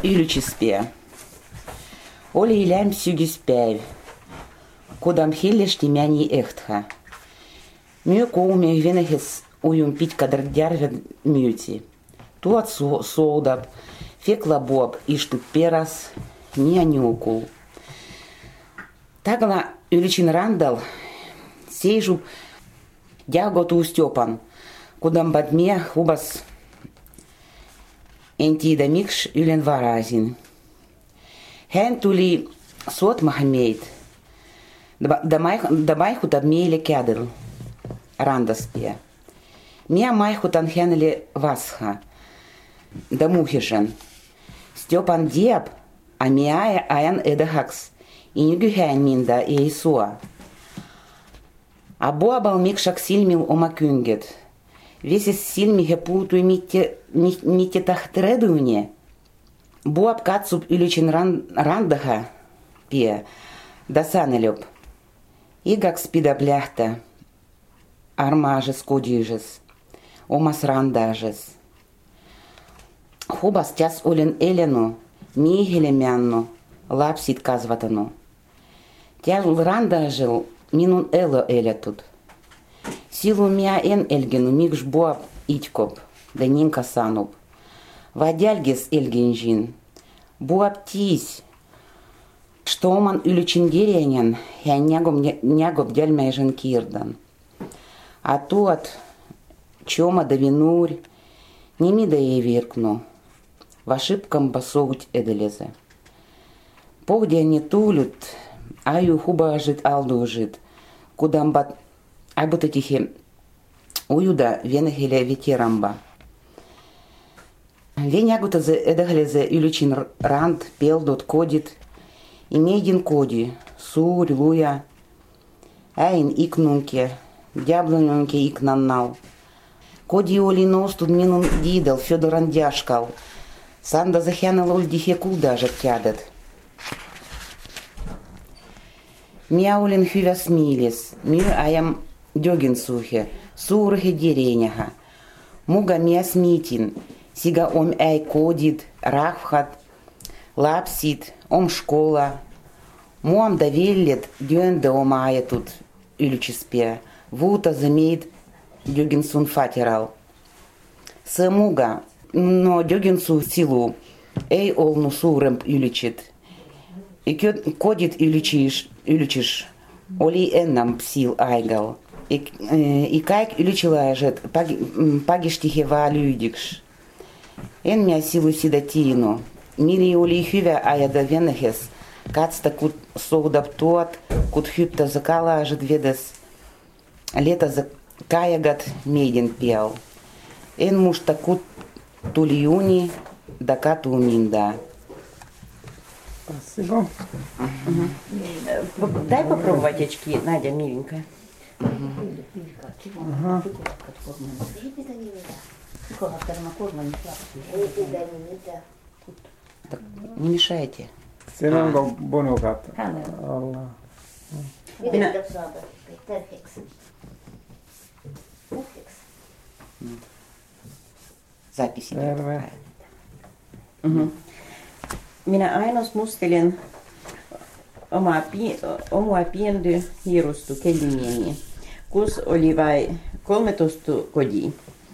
ylychispää. Oli lämpsygyspäiv, kodam hellesti mäni ehtha. Myö kuumia venehes ujun pitkädärjärven myyti. Tuot soudab, fekla bob istut peras, nia niukul. Tagla ylychin randal seisub jagotu Stjopan, kodam bad mie hubas en tiedä miksi ylen varasin. Hän tuli suotmahan meitä. Da maihutab meille kädel randaspää. Mie maihutan hänelle vasha. Da muhisen. Stjopan diep, a mie ajan edahaks. Ingy hän minda ei sua. A boabal miksak silmil oma kynget. Veses silmihe puutui mitte tahtredune. Boab katsub ylychin randaha pie. Da sanelop. Igaks pidab lähtä. Armaajes kodijes. Omas randajes. Hubas jas olen elenu. Miehelle männu. Lapsit kasvatanu. Tällä randajel minun elo eletut. Silloin minä en elgenu, miksi Boab itkop, da ninka sanub. Vadälges elgenjin. Boab tis, что oman ylychin derienen hän nägob dälmäisen kirdan. A tuot, tšoma da vinur, nimida ei virknu, vašipkam basogut edelese. Pohdiani tulut, aju hubajit aldujit, kudam bat aibutatihe ujuda venehele veteramba. Venägutaze edahleze ylychin rand peldot kodit, imeidin kodi, suur, luja, äin iknunke, diablonunke iknannal. Kodi oli nostud minun diidel Fjodor Andjaškal, sandaze hänel oldihe kuldajet kädet. Minä olen hyväs mieles, minä ajan joginsuhe, suurhe derienähä. Muga mies mietin, siga om äi kodit, rahvat, lapsit, om škola. Muam da vellet dyönda oma ajetut ylychispää, vuuta ze meid joginsun fateral. Se muga, no joginsu silu, ei olnu suuremp ylychit. Kodit ylychis oli ennam sil aigal. I kaik ylychilaiset pagistihe vaalyydiks. En minä silu sida tiinu. Mili oli hyvä ajada venehes, katsta kut soudab tuot, kut hypta zakalaiset vedes, leta zakajagat meidin piel. En musta kut tuli juni, da katu minda. Спасибо. Дай попробовать очки, Надя, миленькая. Так, не мешайте. Siellä onko bonukat alla? Записи. Terve. Minä ainos mustelen omaa pientä hiirustu kellimieni, kus oli vain 13 kodia.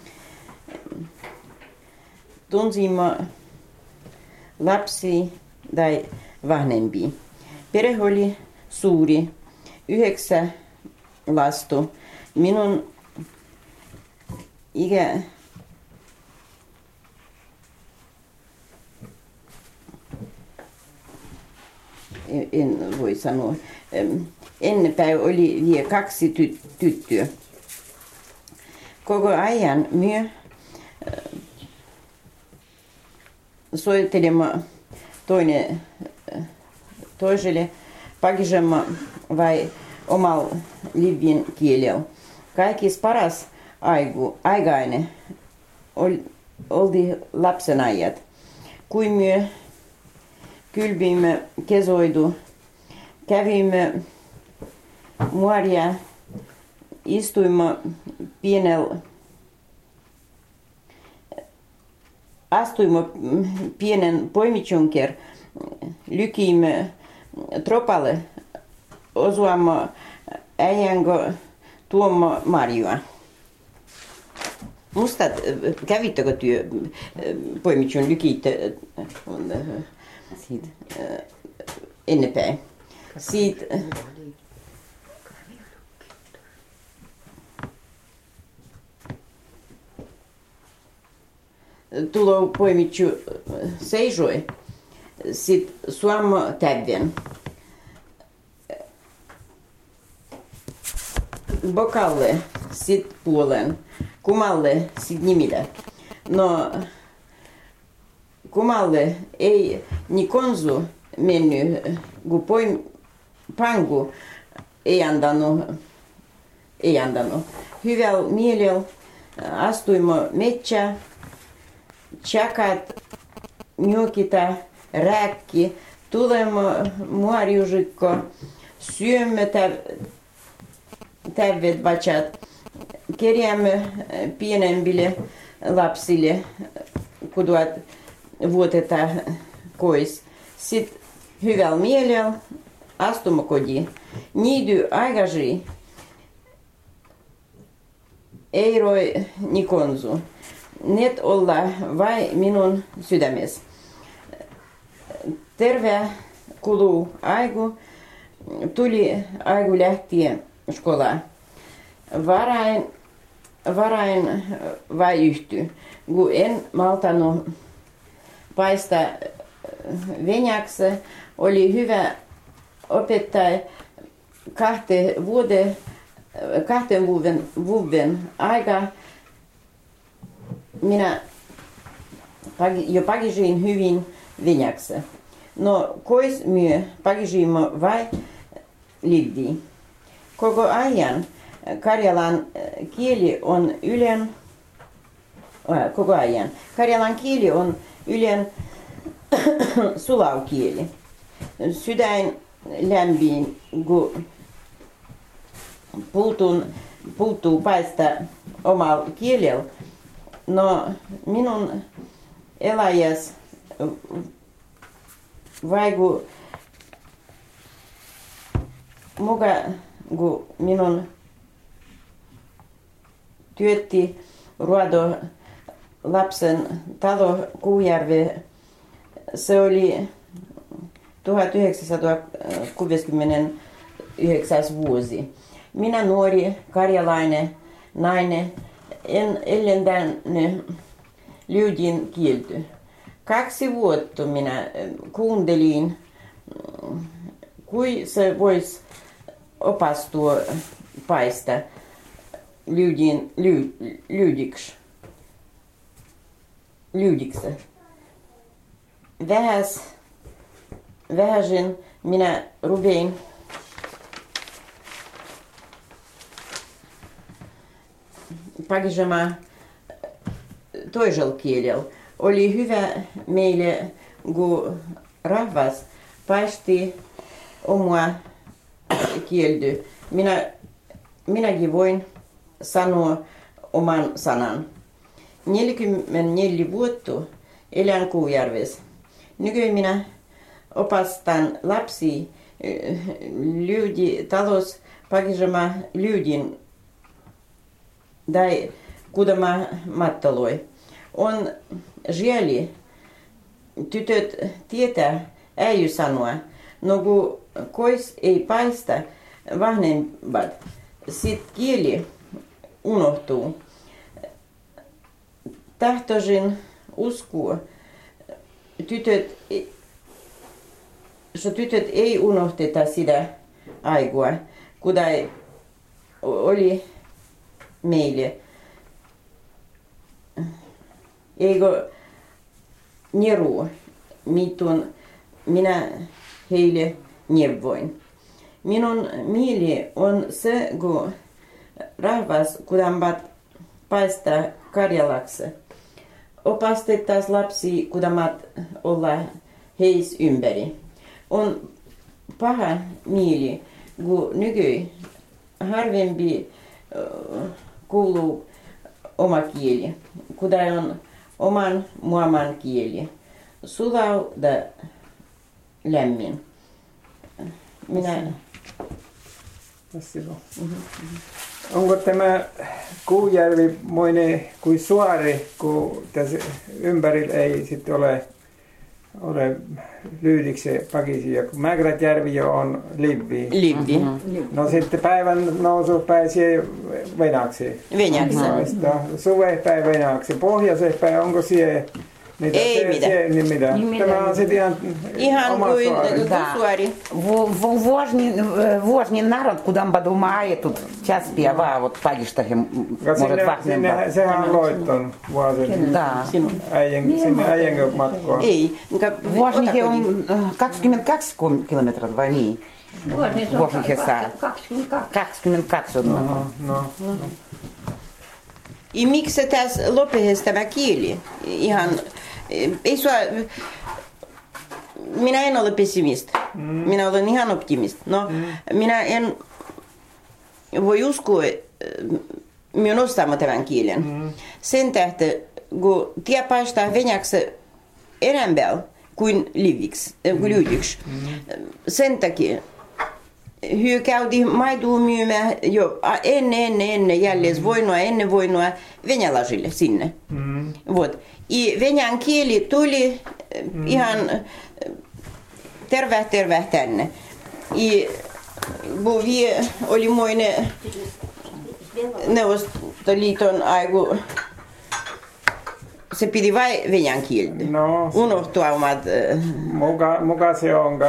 Tunsimme lapsi tai vanhempi. Perhe oli suuri, 9 lasta. Minun ikä en voi sanoa. Ennenpäin oli vielä 2 tyttöä. Koko ajan me soittelemme toinen toiselle, pakisemme vai omalla livin kielellä. Kaikista paras aikainen oli lapsenajat. Kuin me kylvimme kesoidu, kävimme muoria, istuimme pienellä astuimme pienen poimichunker, lykiimme tropalle, osuamme äijänko tuomme marjua. Musta kävittekö työ poimichun lykiitte siitä ennenpäin? Siitä tulo poimichu seisoi, sit suomo tävven. Bokalle sit puolen, kumalle sit nimille. No, kumalle ei ni konsu mennyt, kun pangu ei antanut. Hyvällä mielellä astuimme metsään, tjakat, njokita, rääkki, tulemme muorjuusikko, syömme tävet vatsat, kerjäämme pienemmille lapsille, kun vuotetaan kois. Sitten hyvällä mielellä astumme kotiin. Niidy aikaisin ei roi ni konsu. Net olla vai minun sydämessä. Terve kuluu aiku. Tuli aiku lähtien skolaan. Varain vai yhty. Kun en maltanut paistaa venäjäksi, oli hyvä opettaja kahden vuoden aika. Minä jo pakisin hyvin venäjäksi. No, kois myö pakisimme vai livdi. Koko ajan karjalan kieli on Karjalan kieli on ylen sulaukieli. Sydän lämmin, kun puuttuu paista omalla kielellä. No, minun eläjäs vaiku kun minun työtti ruodo lapsen talo Kuujärvi. Se oli 1969 vuosi. Minä nuori karjalainen nainen en ellendännyt lyydin kielty. 2 vuotta minä kuuntelin, kui se voisi opastua paista lyydiksi. Vähäsen minä rupein pakisemaan toisella kielellä. Oli hyvä meille, kun rahvas paisti omaa kieltä. Minäkin voin sanoa oman sanan. 44 vuotta elän Kuujärvessä. Nykyään minä opastan lapsia talous pakisemaan lyydin tai kutomaan mattaloi. On žieli, tytöt tietää äijy sanoa, no kun kois ei paista vanhemmat, sit kieli unohtuu. Tahtoisin uskoa, tytöt ei unohteta sitä aikaa, kuten oli meille. Eikö nieru, mitun minä heille neuvoin. Minun mieli on se, kun rahvas kutampat paistaa karjalaksi. Opastettaisiin lapsia kutammat olla heis ympäri. On paha mieli, kun nyky harvempi kuuluu oma kieli, kuten on oman muaman kieli. Sulau ja lämmin. Minä... Onko tämä Kuujärvi moinen kuin suori, kun tässä ympärillä ei sitten ole Lyydiksen pakisia, kun Mäkräjärvi jo on livvi. Livvi. No sitten päivän nousu pääsee Venäjäksi. Suvepäin Venäjäksi. Pohjoispäin onko siellä mitä? Ei mitään. Tämä on sitten ihan oma kuin suori. Важный народ, куда он подумает, тут час пьява, вот падиштахи, может вахнем. Sehän on loitton vuosin. Sinne äijänkö matkoon. Ei. Важный on 22 kilometriä vai niin? Важный saa. 22 on. No. I miksi tässä lopehes tämä kieli? Ihan, ei sua, minä en ole pessimist. Minä olen ihan optimist. No, minä en voi uskoa minun ostamaan tämän kielen. Sen tähden, kun tie paistaa venäjäksi enemmän kuin lyydiksi. Sen takia hyö käytiin maitoa myymään jo ennen jälleen ennen voinua venäläisille sinne. Vot. I venäjän kieli tuli ihan terve tänne. I kun oli moinen Neuvostoliiton aiku, se piti vain venäjän kieltä. No, unohtua omat... Muka se on.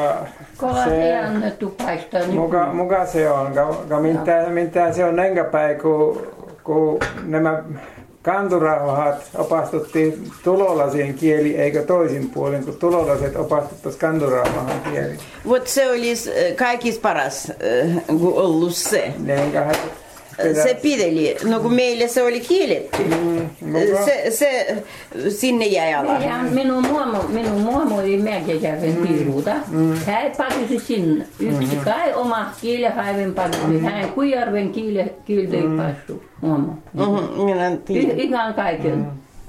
Muka se on. Mitä se on enkäpäin, kun nämä kanturahat opastuttiin tulolasien kieli, eikä toisin puolin, kun tulolaset opastuttaisiin kanturauhan kieli. Mutta se olisi kaikista paras, kun ollut se. Se pideli, no kun meille se oli kielletty. Se sinne jäi alas. Minun muomo oli Mäkräjärven piiruuta. Hän pakisi sinne. Yksi kai oma kielen haiven pakisi. Hän Kuujärven kieltä ei passu. Muomo. Ihan kaiken.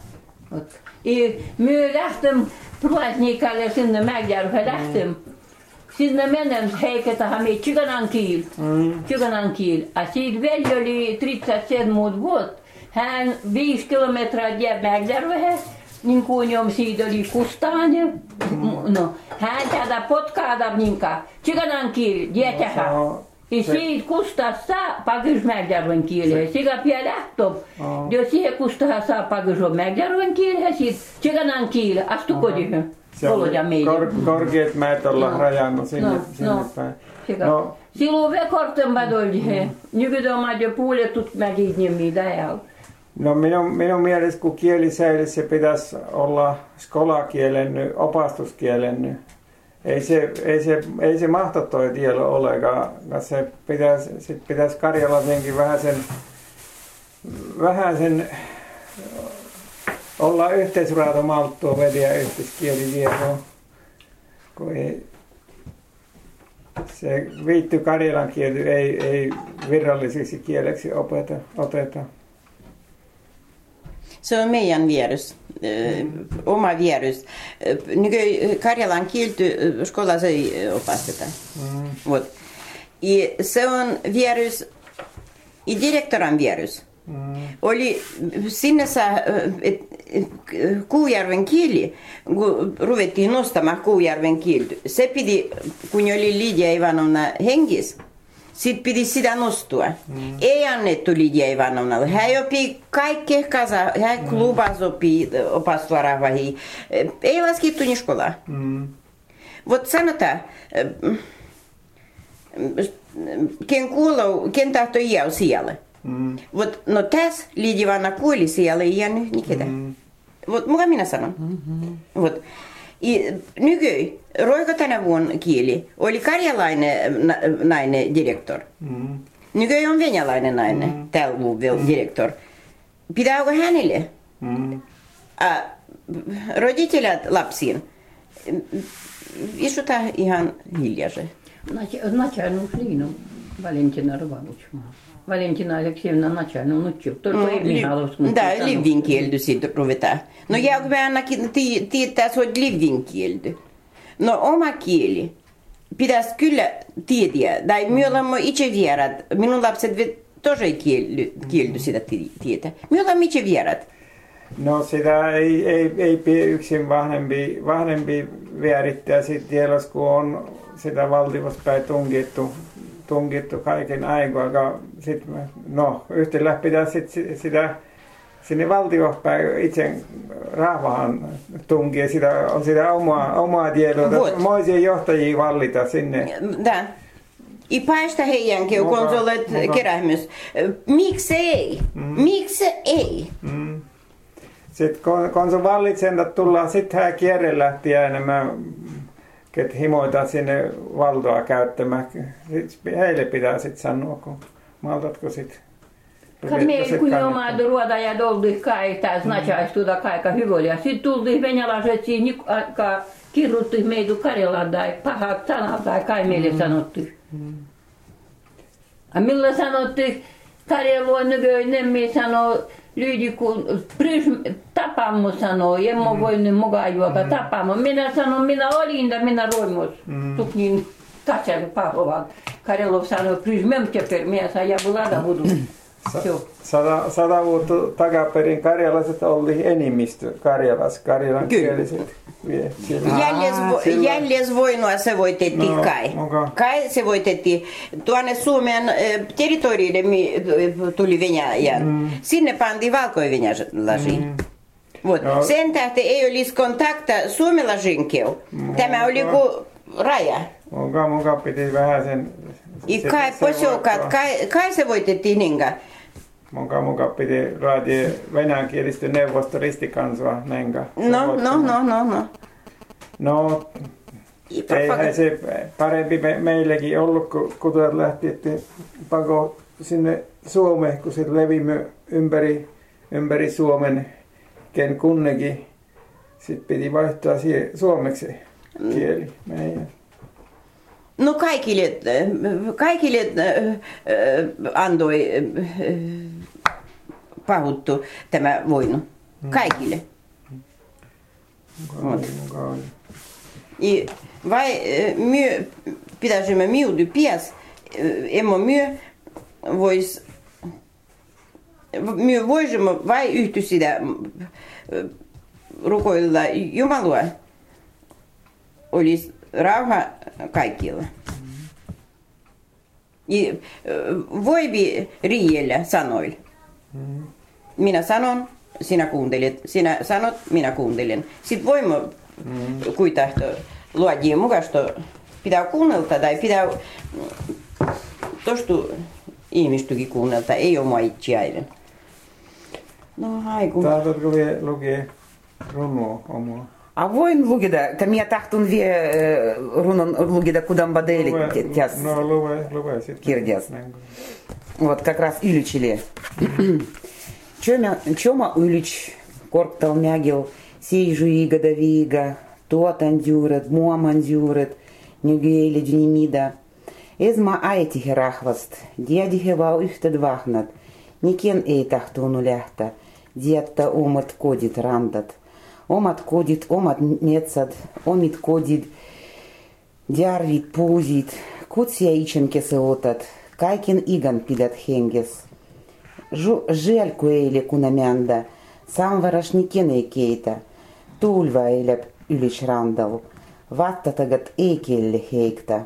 Me lähtem praatnikalle sinne Mäkräjärven lähtem. Sinne menen heiketahan me Tsyganan kiel. A siitä veli oli 37 vuotta. Hän 5 kilometriä jää Mäkräjärveen, niin kuin jom siitä oli Kustaane. No, hän tätä potkaada niinkaan. Tsyganan kiel, jätähän. Ja siitä Kustasta pakis Mäkräjärven kielen. Sika pää lähtö. Jos siihen Kustahan saa pakis Mäkräjärven kielen, siitä Tsyganan kiel astu kotiin. Se on korkeat mäet ollaan rajannut sinne päin. No. Silloin vielä kortempaa oli he. Nykyään on jo puolettut mäkit niin mitä ei ole. No minun mielestä kun kielisäilissä se pitäisi olla skolakielen, opastuskielen. Ei se mahto toi tielo olekaan. Se pitäisi karjalasenkin vähän sen olla yhteisraatomalttua vediä yhteiskielitietoa, kun se viitty karjalan kieli ei viralliseksi kieleksi oteta. Se on meidän vierus, oma vierus. Karjalan kieltä skolassa ei opasteta. Se on vierus, direktoran vierus. Oli sinne Kuujärven kieli, kun ruvettiin nostamaan Kuujärven kieltä. Se piti, kun oli Lidia Ivanovna hengissä, sitten piti sitä nostua. Ei annettu Lidia Ivanovnalle. Hän opi kaikki kasa, hän klubas opi opastua rahvahiin. Ei laskettu niin skolaa. Vot sanotaan, ken tahtoi jää siellä. No tässä Lidia Ivanovna kuoli siellä, ei jäänyt nikään. Muka minä sanon. Nykyään Roiko tänä vuonna kieli oli karjalainen nainen direktor. Nykyään on venäläinen nainen tällä vuonna direktor. Pitääkö hänelle? Roditelet lapsiin. Istutaan ihan hiljaisen. Начальник Лину. Valentina Rvavuchma. Valentina Aleksejevna начальник, ну чё, только Михайловскому. Да, livvinkieldy sit ruvetaan. No Jaukovi ainakin tietää, että se on livvinkieldy. No oma kieli pitäisi kyllä tietää. Tai me olemme itse vierat. Minun lapset tosi kieldy sitä tietää. Me olemme itse vierat. No sitä ei yksin vanhempi vierittää sit tielos, kun on sitä valtivospäin tunkittu kaiken aikaa. No yhtälä pitää sitä sinne valtivospäin itse rahvahan tunkia sitä omaa tietoa. Moisia johtajia vallita sinne. Da. I paista heidänkin, kun olet kerähmys. Miksi ei? Miksi ei? Sitten kun se vallitsentat tullaan, sitten hän kierre lähti enemmän, ket himoita sinne valtoa käyttämään. Heille pitää sitten sanoa, kun maltatko sitten. Meillä kun omaa ruoda ja doldi kai, taas nachaistuda kaika hyvolia. Sitten tultiin venäläiset siinä, kirjoitti meitä Karjalan tai pahat sanat tai kai meille sanottiin. Millä sanottiin, Karjaluon nykyinen sanoo, Lyyti kun Tapamo sanoo, emme voinut mukaan juota Tapamo. Minä sanon, minä olin ja minä roimos. Tuknin katselu pahovan. Karjalov sanoo, Prysmem teper, minä sain jabulada vudu. 100 vuotta takaperin karjalaiset oli enemmistö karjalan kieliset. Jäljes voinua se voitettiin kai. Kai se voitettiin. Tuonne Suomen territoriille tuli Venäjä. Sinne pantiin valkovenäläisiä. Sen tähden ei olisi kontakta suomalaisiin. Tämä oli kuin raja. Muka piti vähän sen... Kai posiokat, kai se voitettiin niinkä. Muka piti raatia venäjänkielistä neuvosto ristikansua nenkä. No, eihän se parempi meillekin ollut, kun tuolta lähti, että pako sinne Suomeen, kun se levimme ympäri Suomen, ken kunnekin. Sitten piti vaihtaa suomeksi kieli meidän. No kaikille antoi pahuttu tämä voinu. Kaikille. Vai myö pitäisimme miudu pias, emme myö voisimme vai yhty sitä rukoilla Jumalua. Olisi rauha kaikilla. Voivi riiellä sanoilla. Minä sanon, sinä kuuntelet. Sinä sanot, minä kuuntelen. Sitten voimme kuitenkin luodien mukaista pitää kuunnelta tai pitää tostu ihmistäkin kuunnelta, ei oma itseäiden. No haiku. Tahtoitko lukea runua omaa? Voin lukida, minä tahtun runon lukida Kudambadeli kirjas. Вот как раз Ильичили. Чома Ильич, корктал мягил, сей жуи годовига, тот андюрет, муам андюрет, нюгейли дюнимида. Эзма айтихе рахваст, дядихе вал ühted vahnat, niken ei tahtuunu lähtä, dietta omat kodit randat. Omat kodit, omat metsad, omit kodid, djärvid, puusid, kutsia itsemkese otat, kaiken igan pidät henges. Želku eile kunamenda, samvaras niken ei keitä, tulva eileb Ylич randal, vattatagat ei kelle heikta.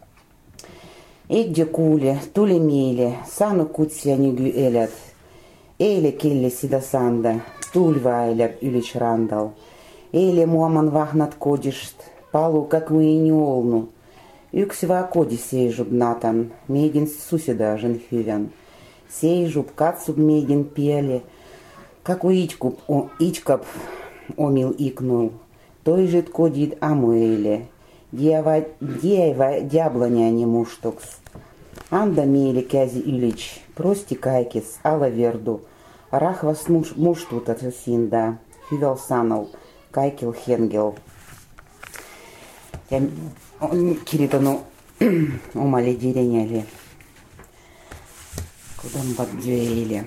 Edje kuule, tuli miele, sano kutsia nyky elät, eile kelle sitä sanda, tulva eileb Ylич randal. Eile muoman vahnat kodist, palu kakvu ei ni olnu. Yksi vaan kodi seisub natan, meidän susidajan hyvän. Seisub, katsub meidän piele, kaku itkap omil iknul. Toiset kodit amueile, dieva diablaniani mustoks. Anda meille käsi Ylич, prosti kaikes, ala verdu. Rahvas mustutat sinda, hyväl sanal, kaikil hengel. Ja on kirjoittanut omalle direnialle. Kuten badjöile.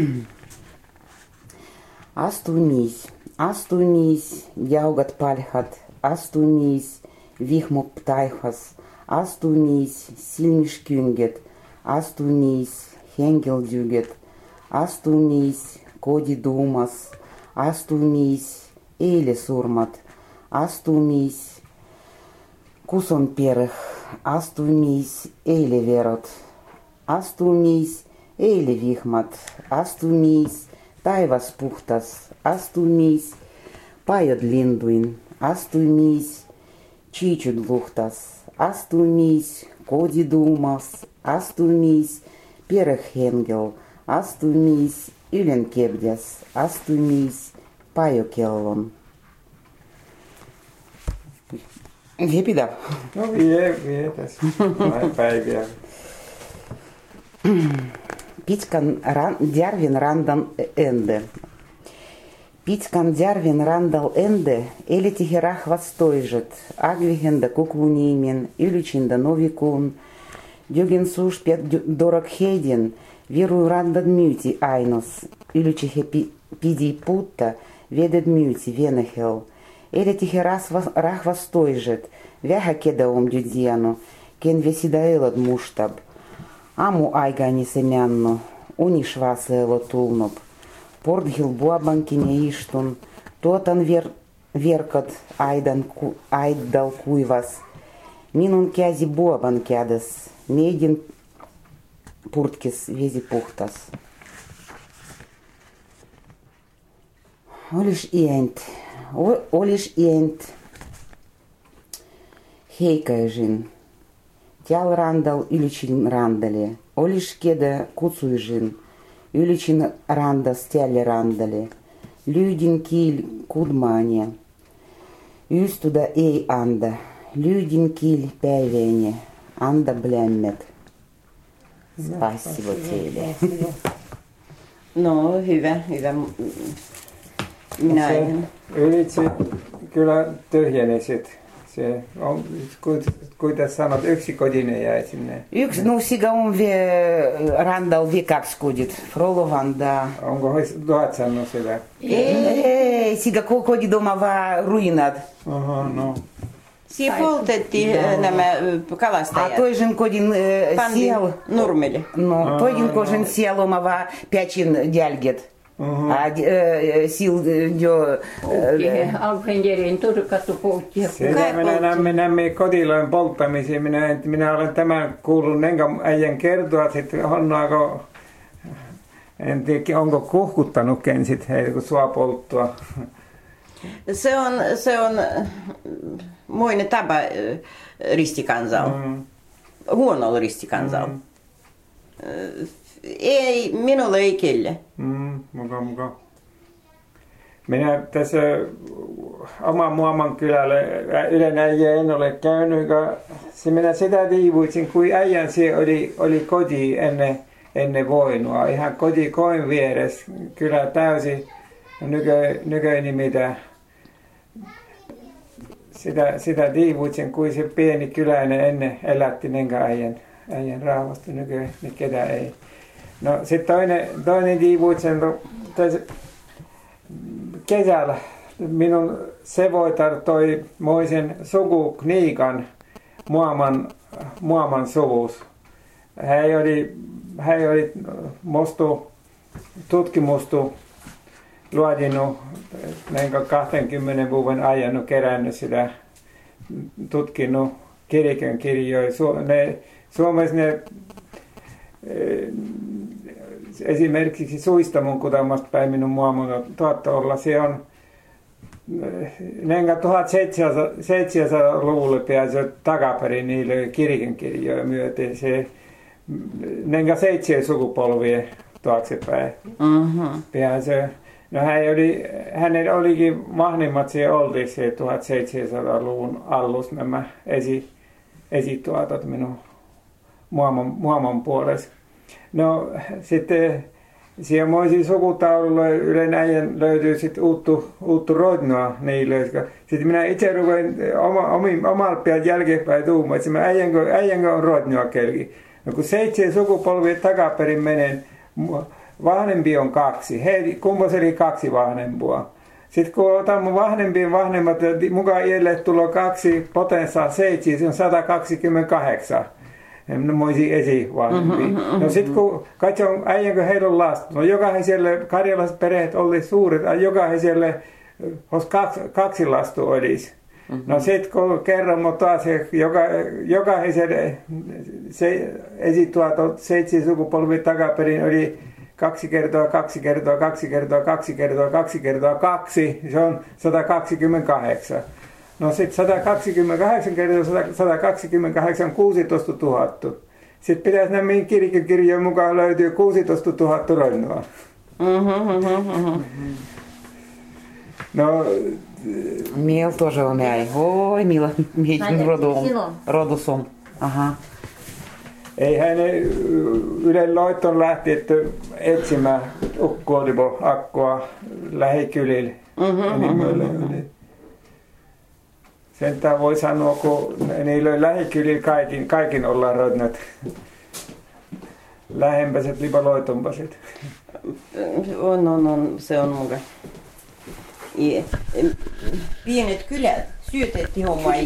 Astunis, jaugat palhat, astunis, vihmop taihas, astunis, silmiskynget, astunis, hengeldjuget, astunis, kodidumas, astunis, eilesurmat, astunis, kusonperh, astunis, eileverot, astunis, eilevihmat, astunis, taivas puhtas, astumis, pajod linduin, astumis, čičud luhtas, astumis, kodidumas, astumis, perehengel, astumis, ylenkebdes, astumis, pajokellon. Hepidä. No vie tässä. Päiviä. Pitkän järven randan ende. Pitkän järven randal ende elitihe rahvas toiset, agvihinda kukuniimin, ylichinda novikuun, jogen suuspet dorokheidin, viru randan myyti ainos, ylichihe pidi puutta, vedet myyti venehel. Elitihe rahvas toiset, vähä kedaum judianu, ken vesidaelad mustab. Amu aigani semännu, unishvaseelo tulnop. Porthil buobankine istun, tuotan verkat aiddal kuivas. Minun käsi buoban kädes, meidin purtkis vesi puhtas. Olis ient heikaižin. Tial randal ylichin randale, olis keda kutsuijin. Ylichin randas tielle randale, lyydin kiil kudmaania. Ystuda ei anda, lyydin kiil päiväine, anda blämmet. Spasibo teille. No, hyvä. Minä en. Ylitse kyllä tyhjeni sit. Se on, kuinka sanot, yksi kodine jäi sinne. Yksi, no siga on randal vie kaksi kodit. Frolovan da. Onko luotsannut sitä? Ei, siga kodidoma vaan ruinat. Aha, no. Siinä poltettiin nämä kalastajat. A toisen kodin siellä. Nurmelle. No, toisen kodin siellä oma vaan pätsin jäljet. A sil jo... Alfenjerin turkattu poltti. Me näemme kotilojen polttamisia. Minä olen tämän kuullut enkä äijän kertoa, että onnaako... En tiedä, onko kuhkuttanutkin sit heitä, kun sua polttua. Se on muinen tapa ristikansalla. Huonolla ristikansalla. Ei, minulle ei kelle. Muka. Minä tässä oman Muaman kylällä Ylen äijä en ole käynyt. Minä sitä tiivuitsin, kun äijän siellä oli koti ennen voinua. Ihan koti koin vieressä. Kyllä täysin nyköini mitä. Sitä tiivuitsin, kuin se pieni kyläinen ennen elätti nenkä äijän raavasta. Nyköin ketä ei. No sitten toinen tiivuitsen kesällä minun sevoitar toi moisen sukukniikan Muaman suvus. Hän oli mostu tutkimustu luodinut 20 vuoden ajan kerännyt sitä, tutkinut kirikön kirjoja. Suomessa ne esimerkiksi Suistamon kutamasta päin minun Muamun tuotta olla. Se on 1700-luvulle pääsi takaperin niille kirikön kirjoja myöten. Se 7 sukupolvia taaksepäin pääsi. No hänellä olikin mahnimmat siellä oltiin se 1700-luvun alussa nämä esituotot minun Muaman puolesta. No sitten siellä moisiin sukutaululla Ylen äijän löytyy sitten uuttu rodnoa niille. Sitten minä itse ruvein omalla päältä jälkeenpäin tuumaan, että äijänkö on rodnoa kelki. No kun 7 sukupolvia takaperin menen, vanhempi on 2. He kumpaseli 2 vanhempua. Sitten kun otan mun vanhemmat, mukaan iälle tulo 2 potenssaa 7, se on 128. Moisi esivanhempi. No sitten kun katson äijänkö heillä on lasta, no jokaiselle karjalaiset perheet oli suuret, jokaiselle kaksi lasta olisi. No sitten kun kerron taas, jokaiselle esituotot 7 sukupolvia takaperin oli 2 kertaa 2 kertaa 2 kertaa 2 kertaa 2 kertaa 2, se on 128. No sitten 128 kertaa 128 16 000. Sitten pitäisi nämä kirjojen mukaan löytyy 16 000 ronnua. No, Meillä тоже on näin. Oi, millä rodus on. Aha. Eihän ne Ylen loitton lähti, että etsimään ukkoolivo-akkua lähikylillä. Sentään voi sanoa, kun niillä on lähikylillä kaikin ollaan rodnat. Lähempäiset, loitompaset. On, se on mukaan. Pienet kylät syötettiin hommaa.